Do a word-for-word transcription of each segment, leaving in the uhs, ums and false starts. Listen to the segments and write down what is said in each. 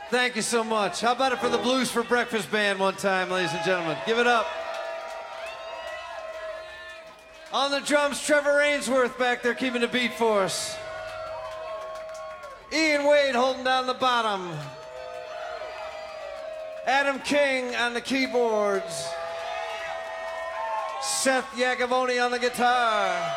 Thank you so much. How about it for the Blues for Breakfast band one time, ladies and gentlemen? Give it up. On the drums, Trevor Ainsworth back there keeping the beat for us. Ian Wade holding down the bottom. Adam King on the keyboards. Seth Iacovone on the guitar.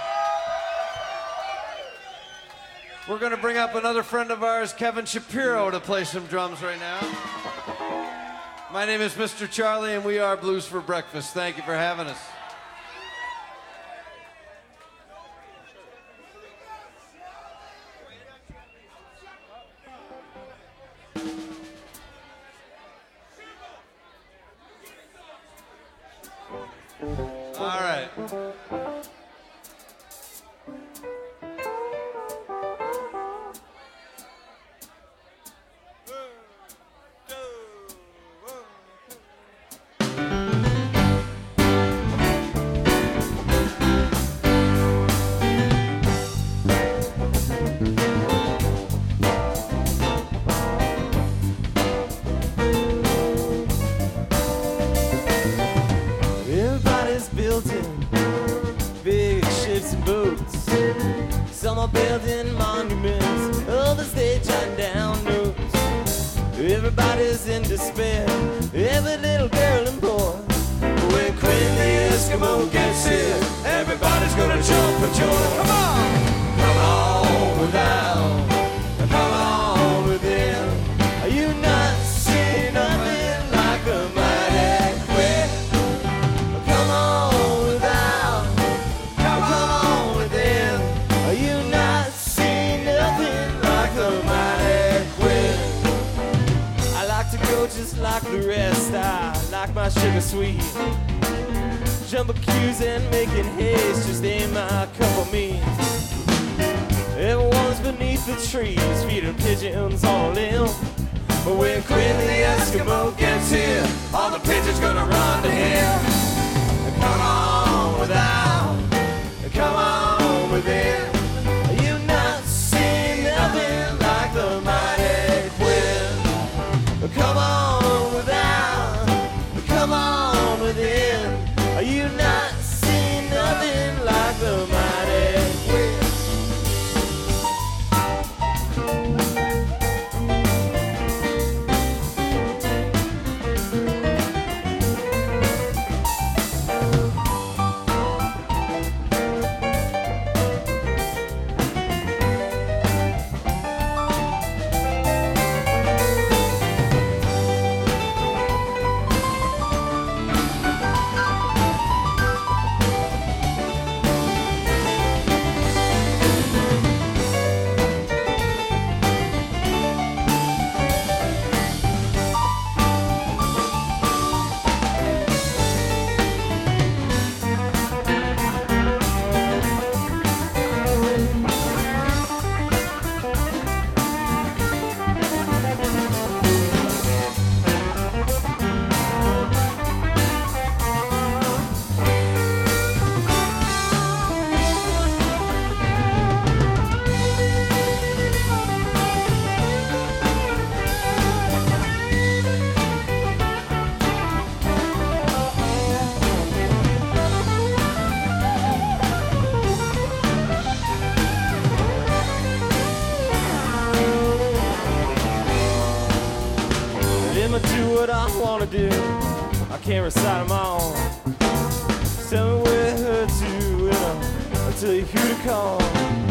We're going to bring up another friend of ours, Kevin Shapiro, to play some drums right now. My name is Mister Charlie, and we are Blues for Breakfast. Thank you for having us. All right. Big ships and boats. Some are building monuments, others they jot down notes. Everybody's in despair, every little girl and boy. When Quinn the Eskimo gets here, everybody's gonna jump for joy. Come on! Come on without, come on within. Are you not seeing nothing like a mighty Quinn? Come on without, come on within. Are you not seeing nothing like a mighty Quinn? I like to go just like the rest. I like my sugar sweet. Jumbo cues and making haste just ain't my cup of meat. Everyone's beneath the trees, feeding pigeons on a limb. But when Quinn the Eskimo gets here, all the pigeons gonna run to him. Come on without, come on within. Are you not seeing nothing like the mighty Quinn? Come on without, come on within. Are you not seeing nothing like the mighty Quinn? Let me do what I wanna do. I can't recite them all. Tell me where it hurts you, and I'll, I'll tell you who to call.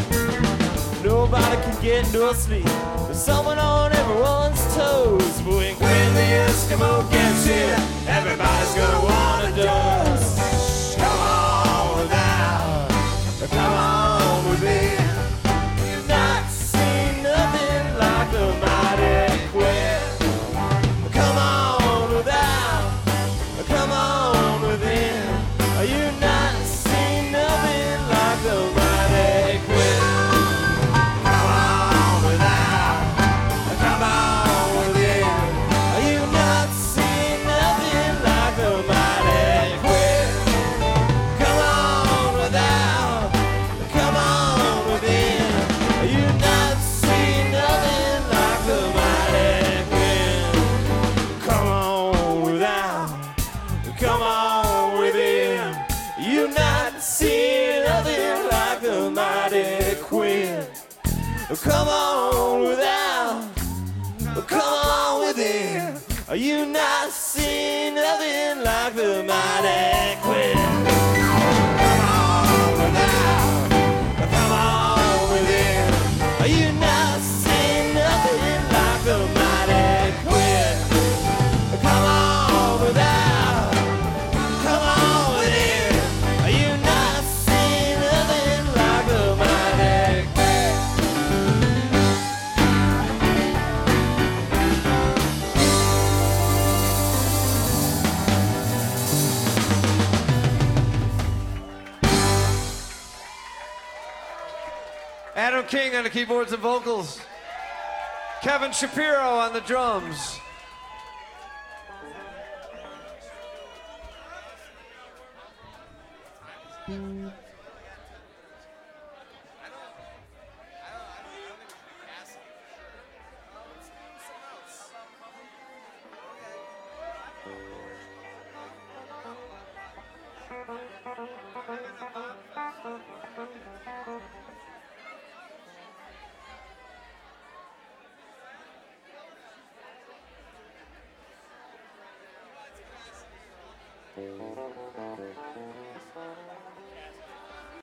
Nobody can get no sleep. There's someone on everyone's toes. But when Quinn the Eskimo gets here, everybody's gonna wanna dance. Come on without, come on within. You've not seen nothing like the mighty Quinn. Come on without, come on within. Are you not seeing nothing like the mighty Quinn? Come on without, Come on without, come on within. Are you not seeing nothing like the mighty Queen? Come on without, come on within. Are you not seeing nothing like the mighty Queen? Come on without, come on within. Are you not seeing nothing like the mighty Queen? Adam King on the keyboards and vocals. Kevin Shapiro on the drums. Mm.